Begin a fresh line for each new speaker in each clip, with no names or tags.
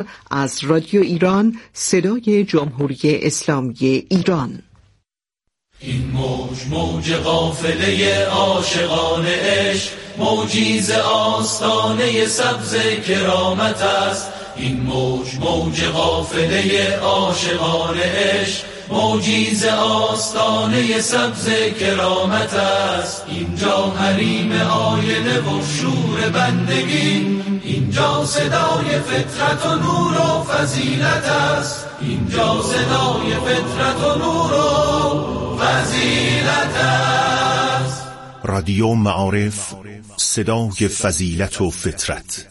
از رادیو ایران، صدای جمهوری اسلامی ایران.
این موج قافله عاشقان عشق، موجی ز آستانه سبز کرامت است. این موج قافله عاشقان عشق، موجی ز آستانه سبز کرامت است. اینجا حریم آینه و شور بندگی، اینجا صدای فطرت و نور و فضیلت است. اینجا صدای فطرت و نور و فضیلت است.
رادیو معارف، صدای فضیلت و فطرت.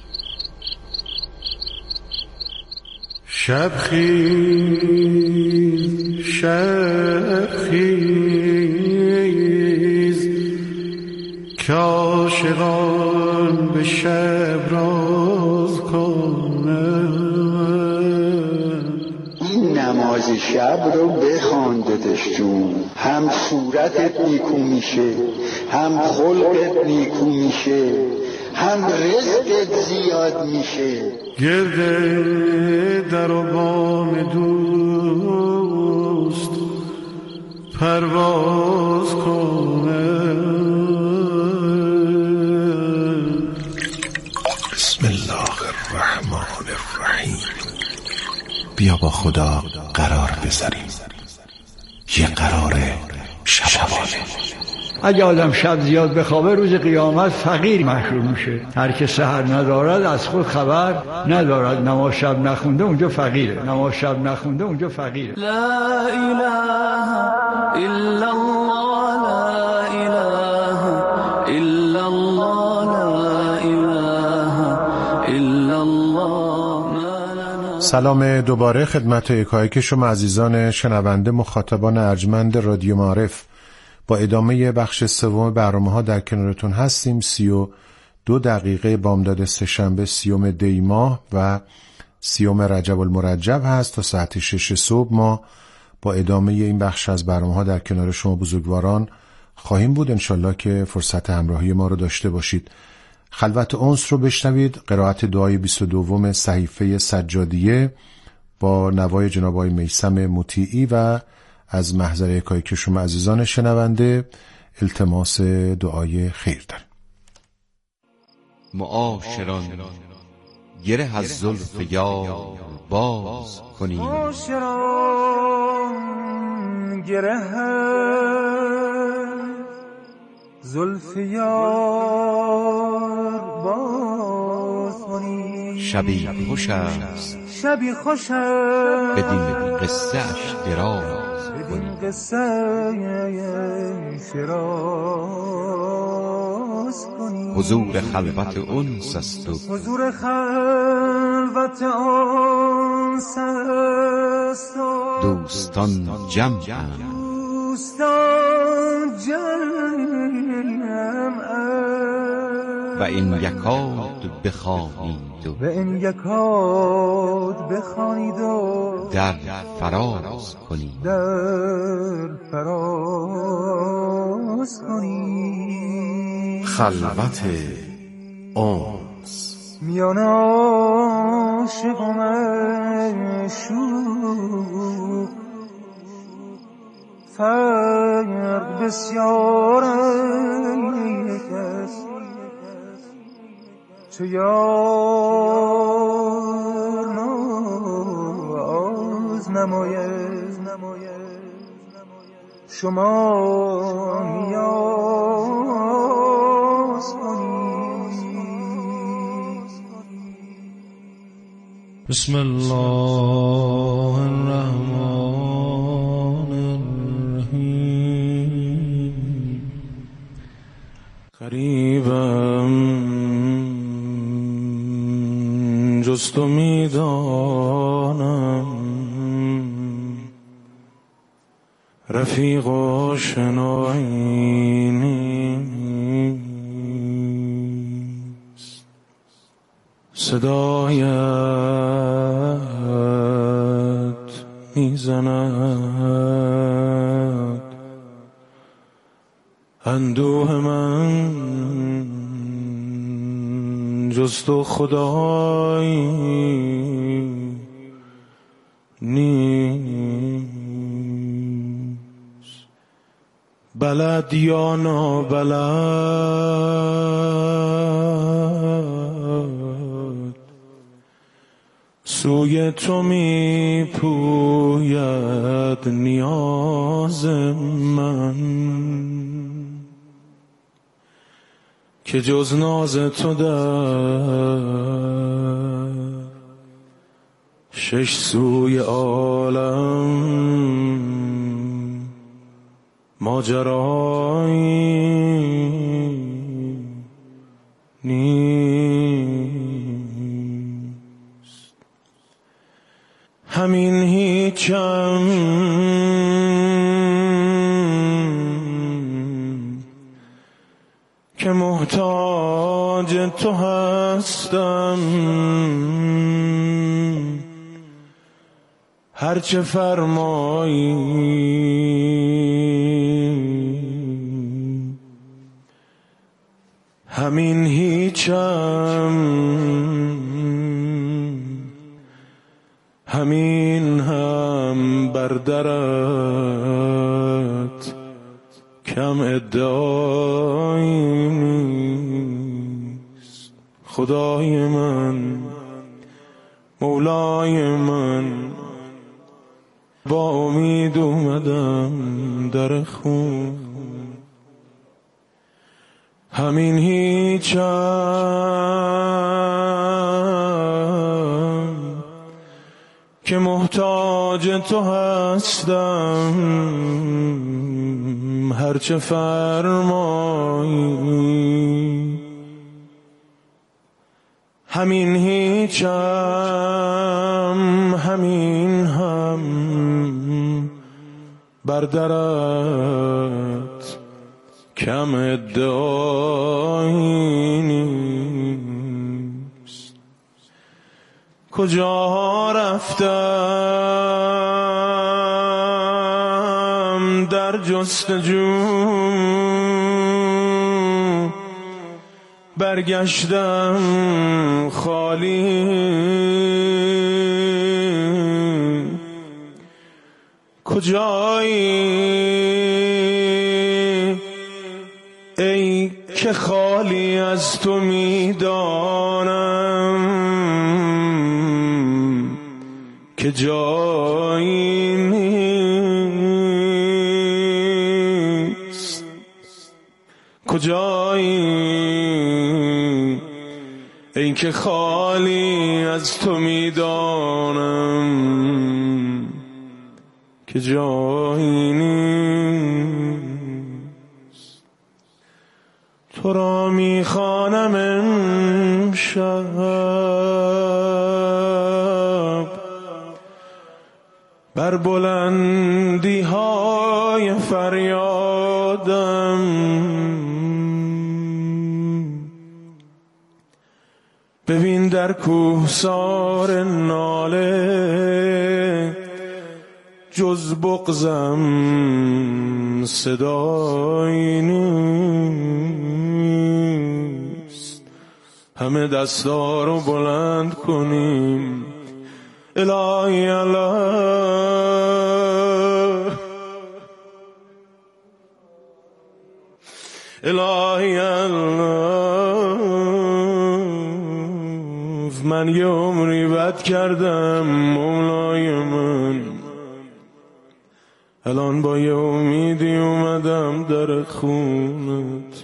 شب خیز که عاشقان به شب راز کنند.
این نماز شب رو بخوان دادش جون، هم صورتت نیکو میشه، هم خلقت نیکو میشه، هم رزقت زیاد میشه.
گرده در و بام دوست پرواز کنه.
بسم الله الرحمن الرحیم. بیا با خدا قرار بذاریم، یه قرار شبانه.
اگه آدم شب زیاد بخوابه روز قیامت فقیر محشور میشه. هر که سحر ندارد از خود خبر ندارد. نماز شب نخونده اونجا فقیره، نماز شب نخونده اونجا فقیره.
لا اله الا الله، لا اله الا الله، لا اله الا الله.
سلام دوباره خدمت یکایک شما عزیزان شنونده مخاطبان ارجمند رادیو معارف. با ادامه بخش سوم برنامه‌ها در کنارتون هستیم. 32 دقیقه بامداد سه‌شنبه 30 دی ماه و 30 رجب المرجب هست. تا ساعت 6 صبح ما با ادامه این بخش از برنامه‌ها در کنار شما بزرگواران خواهیم بود. انشالله که فرصت همراهی ما رو داشته باشید. خلوت انس رو بشنوید، قرائت دعای 22 صحیفه سجادیه با نوای جناب آقای میثم مطیعی و از محضر یکایک شما عزیزان شنونده التماس دعای خیر داریم.
معاشران گره از زلف یار باز کنیم،
معاشران گره زلف یار باز کنیم.
شبی خوش است،
شبی خوش است،
بدین قصه اش دراز
بدین قصه شراز کنیم.
حضور خلوت انس است و
حضور خلوت انس است و
دوستان جمعند،
دوستان جمعند.
و این یکاد بخوانید
و این یکاد بخوانید و
در فراز کنید،
در فراز کنید.
خلوت انس
میان عاشق و معشوق فرق بسیار است. چو یار ناز نماید شما نیاز کنید.
بسم الله الرحمن الرحیم. قریبم جز تو میدانم، رفیق و آشنایی نیست. صدایت میزند اندوه من، جز تو خدایی نیست. بلد یا نابلد سوی تو می پوید نیاز من، که جز ناز تو در شش سوی عالم ماجرایی نیست. همین هیچم که محتاج تو هستم، هرچه فرمایی همین هیچم، همین هم بر درت کم ادعایی نیست. خدای من، مولای من، با امید اومدم در خون. همین هیچم که محتاج تو هستم، هرچه فرمایی. همین هیچم، همین هم بر درت کم ادعایی نیست. کجا رفتم در جستجو، برگشتم خالی. کجایی ای که خالی از تو میدانم که جایی نیست. کجایی ای که خالی از تو میدانم که جایی نیست. تو را میخوانم امشب بر بلندی های فریادم، ببین در کوهسار ناله جز بغضم صدایی نیست. همه دستا رو بلند کنیم الهی الله، الهی الله. من یه عمری بد کردم مولای من، الان با یه امیدی اومدم در خونت.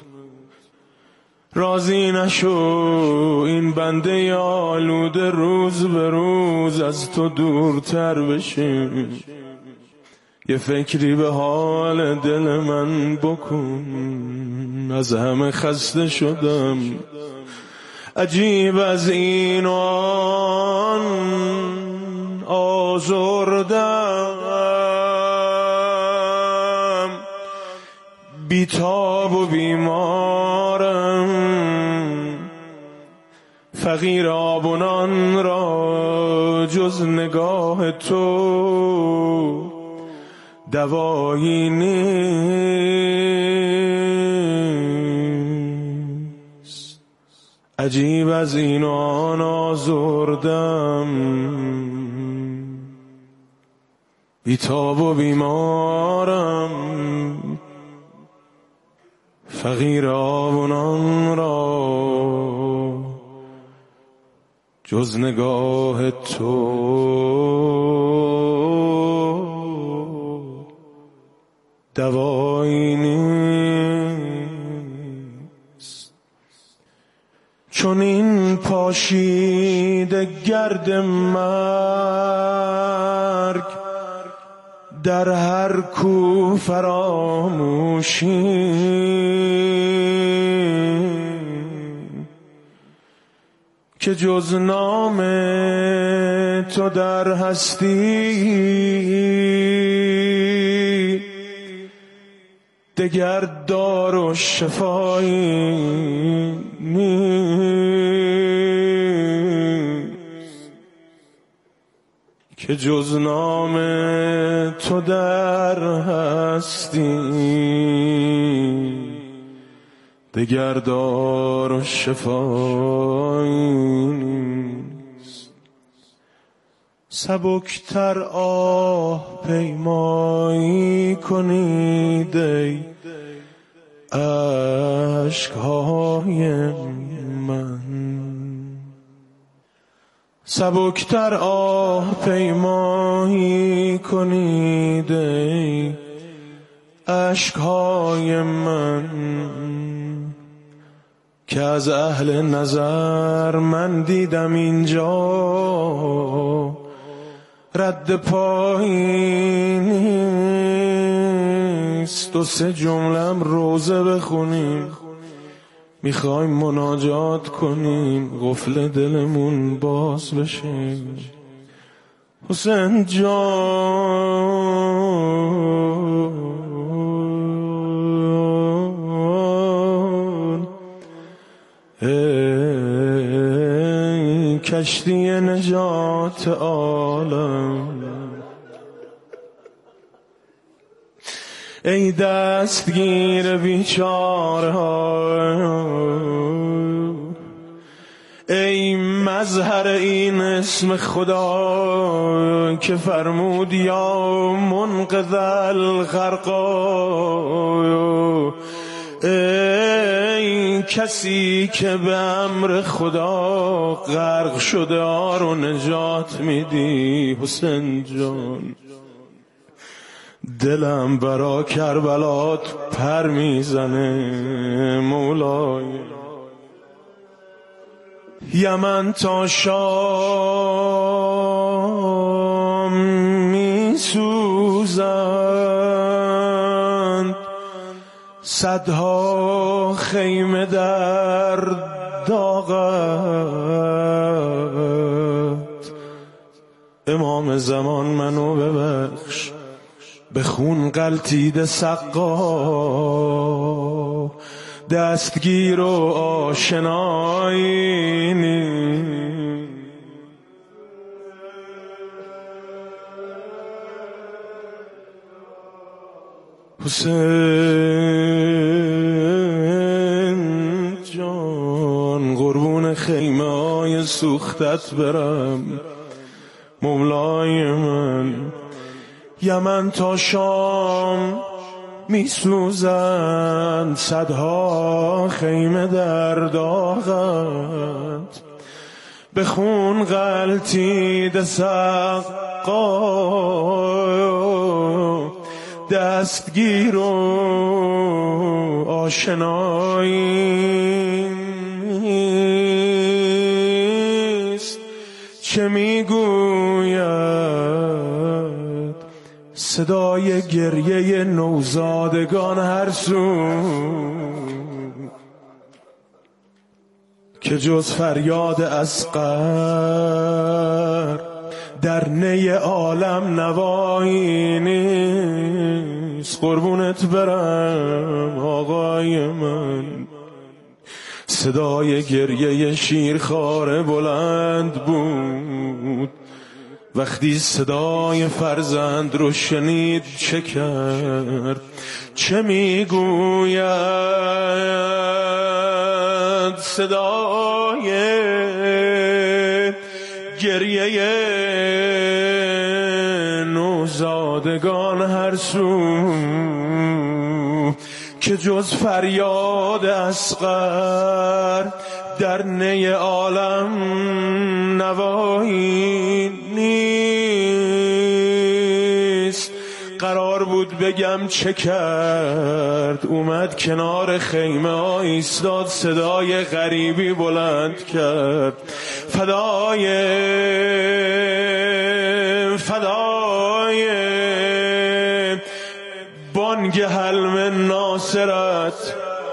راضی نشو این بنده آلوده روز به روز از تو دورتر بشه. یه فکری به حال دل من بکن، از همه خسته شدم. عجیب از این آن آزردم، بیتاب و بیمارم. فقیر آبونان را جز نگاه تو دوایی نیست. عجیب از این آن آزردم، بیتاب و بیمارم، فقیر آبونان را جز نگاه تو دوایی نیست. چون این پاشیده گرد مرگ در هر کو فراموشی، که جز نام تو در هستی دگر دار و شفایی نیست، که جز نام تو در هستی دگر دار و شفایی نیست. سبکتر آه پیمایی کنید ای اشک‌های من، سبکتر آه پیمایی کنید ای اشک‌های من، که از اهل نظر من دیدم اینجا رد پایی نیست. دو سه جملم روزه بخونیم، میخوایم مناجات کنیم، قفل دلمون باز بشه. حسین جان، ای کشتی نجات عالم، ای دستگیر بیچاره ها، ای مظهر این اسم خدا که فرمود یا منقذ الغرقا، ای کسی که به امر خدا غرق شده ها رو نجات میدی. حسین جان، دلم برا کربلات پر میزنه مولای، یمن تا شام میسوزند، صدها خیمه در داغت. امام زمان منو ببخش، به خون غلطیده سقا، دستگیر و آشنایی نیست. حسین جان، قربون خیمه های سوختت برم مولای من، یمن تا شام میسوزند، صدها خیمه در داغت. به خون غلطیده سقا، دستگیر و آشنایی نیست. چه میگوید صدای گریه نوزادگان هر سو، که جز فریاد اصغر در نی عالم نوایی نیست. قربونت برم آقای من، صدای گریه شیرخواره بلند بود، وقتی صدای فرزند رو شنید چه کرد؟ چه میگوید صدای گریه نوزادگان هر سو که جز فریاد اصغر در نی عالم نوایی نیست. قرار بود بگم چه کرد، اومد کنار خیمه ها ایستاد، صدای غریبی بلند کرد، فدای بانگ حلم ناصرت،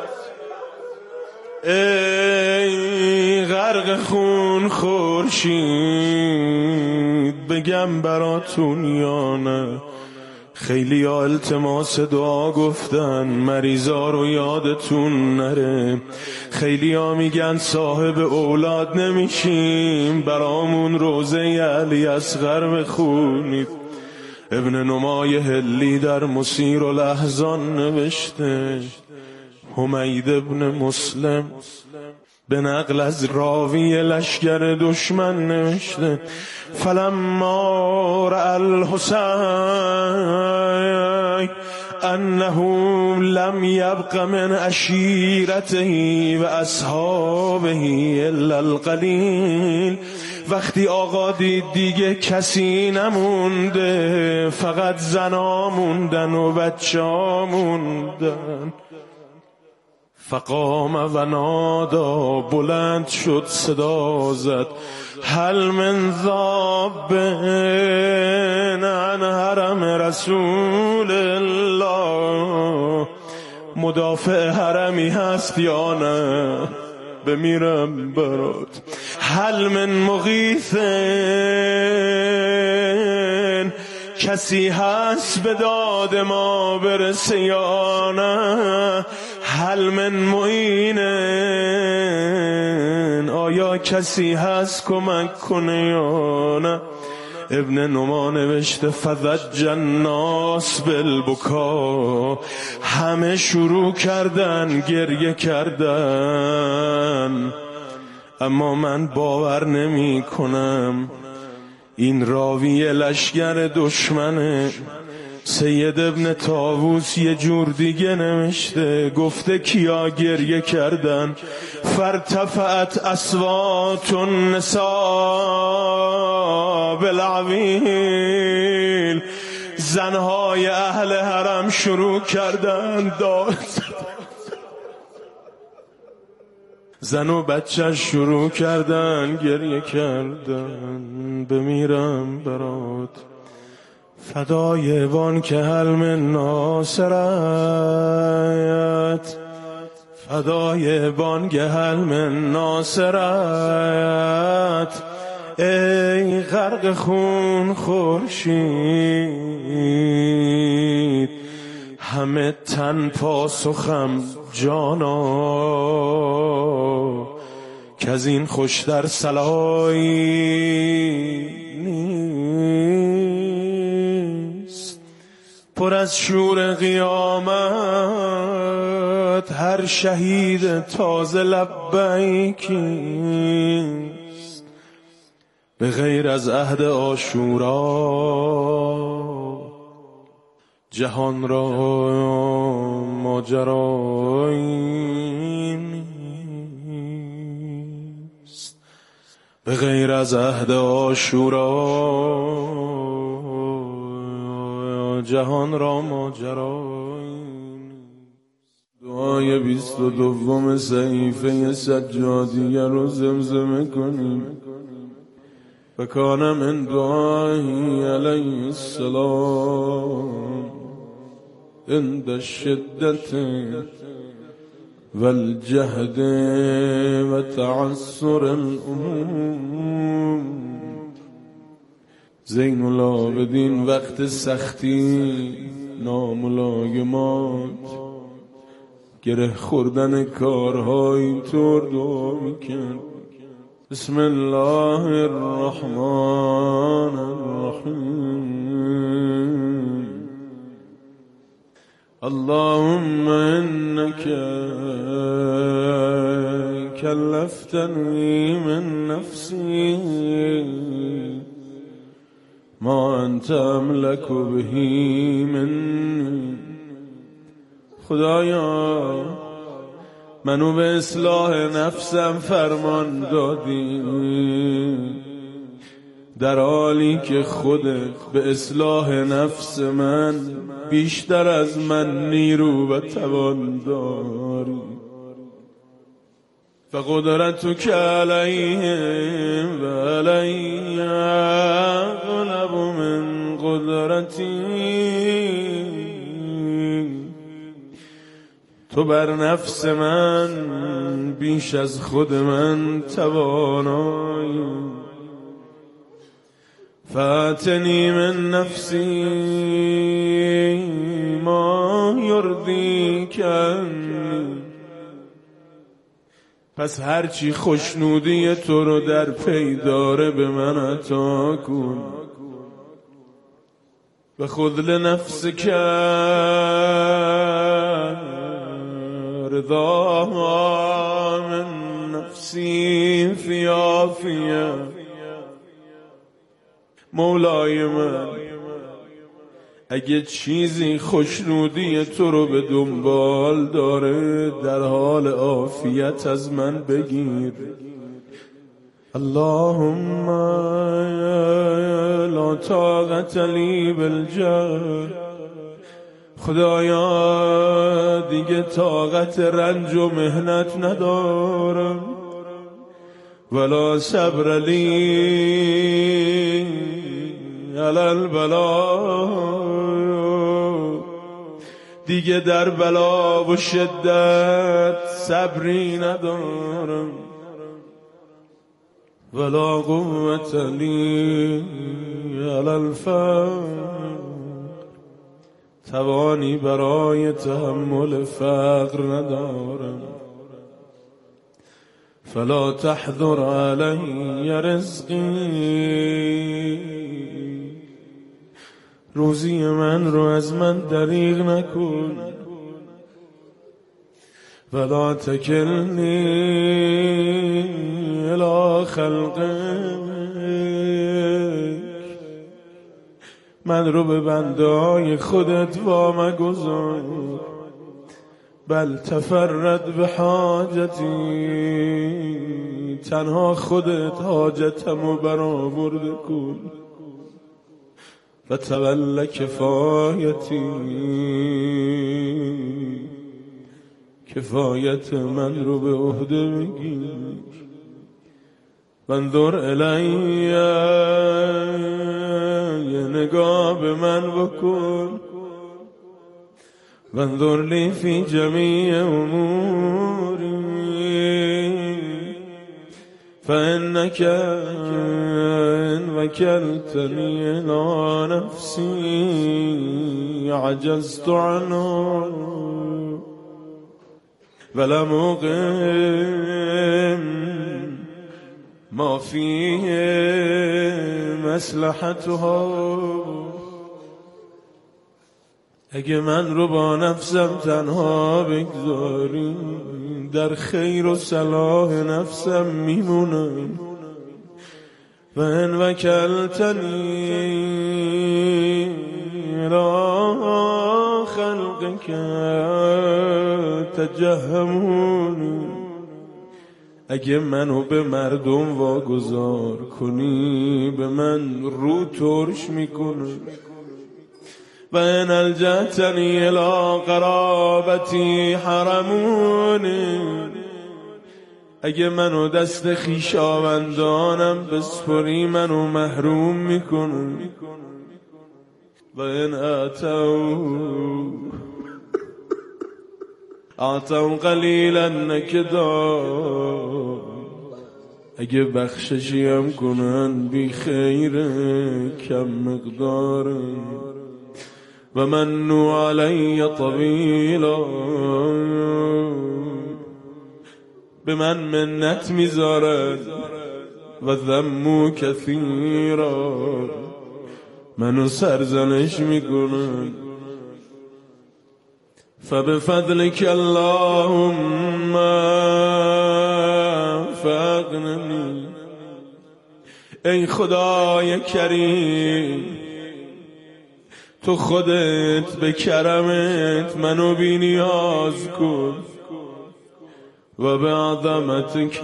ای غرق خون خورشید، بگم براتون یا نه؟ خیلی ها التماس دعا گفتن مریضا رو یادتون نره، خیلی ها میگن صاحب اولاد نمیشیم، برامون روزه علی اصغر بخونید. ابن نمای هلی در مسیر الاحزان نوشته، حمید ابن مسلم به نقل از راوی لشگر دشمن نوشته، فلما رأى الحسین انه لم یبق من عشیرته و اصحابه الا القلیل، وقتی آقا دید دیگه کسی نمونده، فقط زنا موندن و بچه‌ها موندن، فقام و نادا، بلند شد صدا زد، هل من ذاب عن حرم رسول الله، مدافع حرمی هست یا نه؟ بمیرم برات. هل من مغیث، کسی هست به داد ما برسه یا نه؟ هل من معین، آیا کسی هست کمک کنه یا نه؟ ابن نما نوشته فضج الناس بالبکا، همه شروع کردن گریه کردن، اما من باور نمی کنم این راوی لشگر دشمنه. سید ابن طاووس یه جور دیگه نوشته، گفته کیا گریه کردن؟ فارتفعت اصوات النساء بالعویل، زنهای اهل حرم شروع کردن داد، زن و بچه شروع کردن گریه کردن، بمیرم برات. فدای بان که حلم ناصرت، فدای بانگ حلم ناصرت، ای غرق خون خورشید، همه تن پاسخم جانا، که از این خوشتر صلایی نیست. پر از شور قیامت هر شهید تازه لبیکیست، به غیر از عهد عاشورا جهان را ماجرایی نیست. به غیر از عهد عاشورا جهان را ماجرایی نیست. دعای 22 صحیفه سجادیه رو زمزمه کنیم. فکان من دعایی علیه السلام عند الشدت والجهد و تعسر الامور. زین العابدین وقت سختی ناملایمات گره خوردن کارهای اینطور دعا میکرد. بسم الله الرحمن الرحیم. اللهم انك كلفتني من نفسي ما انت املک بهی منی. خدایا منو به اصلاح نفسم فرمان دادی، در حالی که خودت به اصلاح نفس من بیشتر از من نیرو و توان داری. فقدرتک علیهم و علی اغلب من قدرتی. تو بر نفس من بیش از خود من توانایی. فاتنی من نفسی ما یرضیک عنی. پس هرچی خوشنودی تو رو در پی داره به من عطا کن. و خذ لنفسک رضاها من نفسی فی عافیه. مولای من اگه چیزی خوشنودی تو رو به دنبال داره در حال عافیت از من بگیر. اللهم لا طاقت لی بالجهل. خدایا دیگه طاقت رنج و مهنت ندارم. ولا صبر لی علی البلا. دیگه در بلا و شدت صبری ندارم. ولا قوت لی علی الفقر. توانی برای تحمل فقر ندارم. فلا تحذر علی رزقی. روزی من رو از من دریغ نکن. ولا تکلنی الی خلقک. من رو به بنده‌های خودت وامگذار. بل تفرد به حاجتی. تنها خودت حاجتمو برآورده کن. و تول کفایتی. کفایت من رو به عهده بگیر. وانظر الی، یه نگاه به من بکن. وانظر لی فی جمیع اموری. فانک ان وکلتنی الی نفسی عجزت عنه. ولم اقم ما فیه مصلحتها. اگه من رو با نفسم تنها بگذاری در خیر و صلاح نفسم میمونم. و ان وکلتنی الی خلقک تجهمونی. اگه منو به مردم واگذار کنی به من رو ترش میکنه. و ان الجأتنی الی قرابتی حرمونی. اگه منو دست خویشاوندانم بسپری منو محروم میکنه. و ان اعطوا قلیلا نکدا. اگه بخششی هم کنن بی خیره کم مقداره. و منو علی طویلا. به من منت میذارن. و ذمو کثیرا. منو سرزنش میکنن. فبفضلك اللهم فاغنني. ای خدای کریم، تو خودت به کرمت منو بی نیاز کن و به عظمتک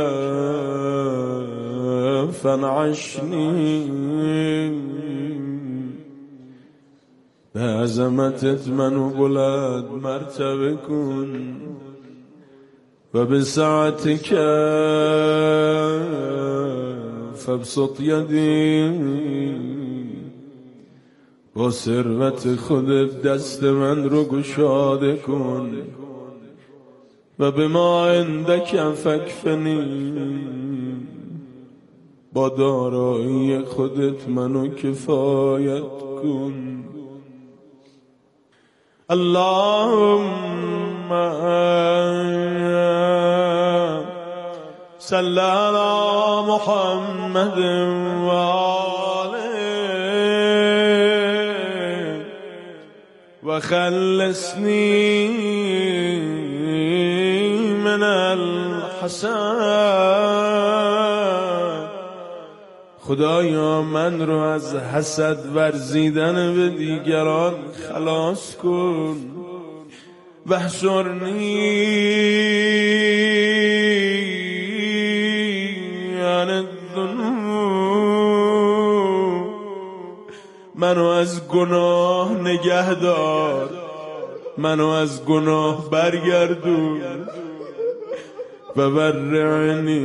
فانعشنی، به عظمتت منو بلند مرتبه کن و به سعتک فابسط یدی، با ثروت خودت دست من رو گشاده کن و به ما عندک فکفنی، با دارایی خودت منو کفایت کن. اللهم صل علی محمد و آله و خلصنی من الحسد. خدایا من رو از حسد ورزیدن به دیگران خلاص کن. واحشرنی عن الذنوب، منو از گناه نگه دار، منو از گناه برگردون و برعنی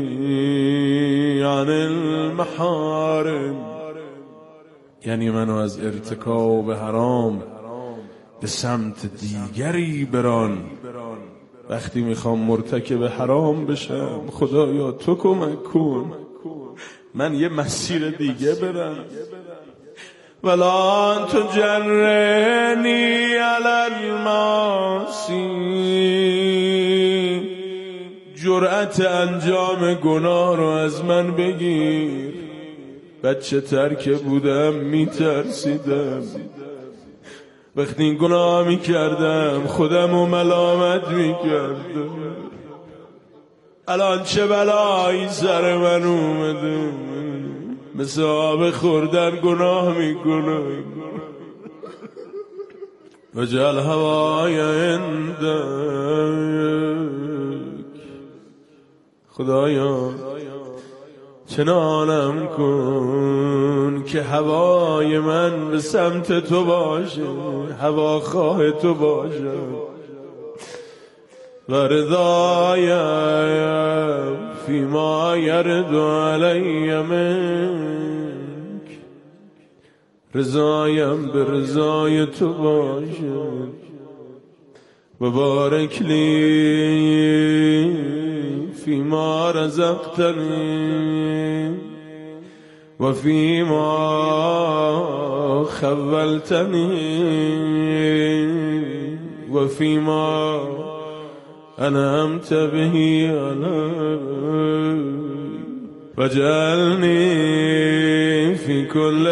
عن المحارم، یعنی منو از ارتکاب حرام به سمت دیگری بران. وقتی میخوام مرتکب حرام بشم خدایا تو کمک کن من یه مسیر دیگه برم. ولا تجرنی علی المعاصی، جرأت انجام گناه رو از من بگیر. بچه تر که بودم میترسیدم، وقتی این گناه میکردم خودم رو ملامت میکردم. الان چه بلایی سر من اومده، مثل آب خوردن گناه میکنم. وجعل هوای عندک، خدایا چنانم کن که هوای من به سمت تو باشه، هواخواه تو باشه. و رضایم فیما یرد علی منک، رضایم به رضای تو باشه. و بارک لی فیما رزقتنی و فیما خولتنی و فیما انعمت به علی، وجعلنی فی کل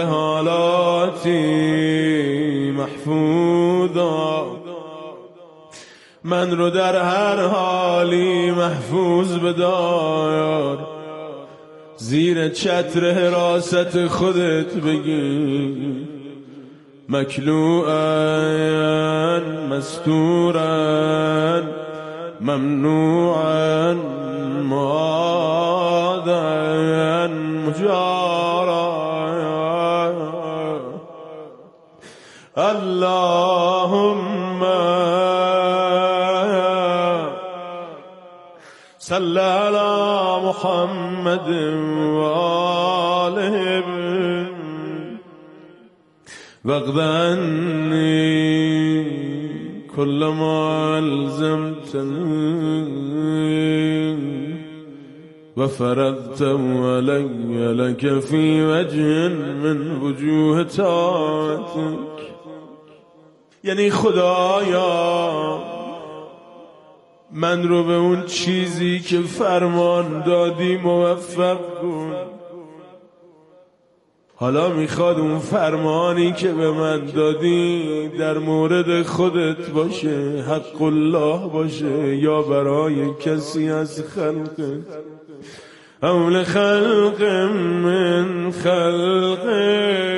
حالاتی محفوظا، من رو در هر حالی محفوظ بدار، زیر چتر حراست خودت بگیر. مکلوعا مستورا ممنوعا معادا مجارا. اللهم صل علی محمد و آله واقض عنی کل ما الزمتنی و فرضته علی لک فی وجه من وجوه طاعتک. یعنی خدایا من رو به اون چیزی که فرمان دادی موفق کن. حالا میخواد اون فرمانی که به من دادی در مورد خودت باشه، حق الله باشه، یا برای کسی از خلقت. أو لخلق من خلقه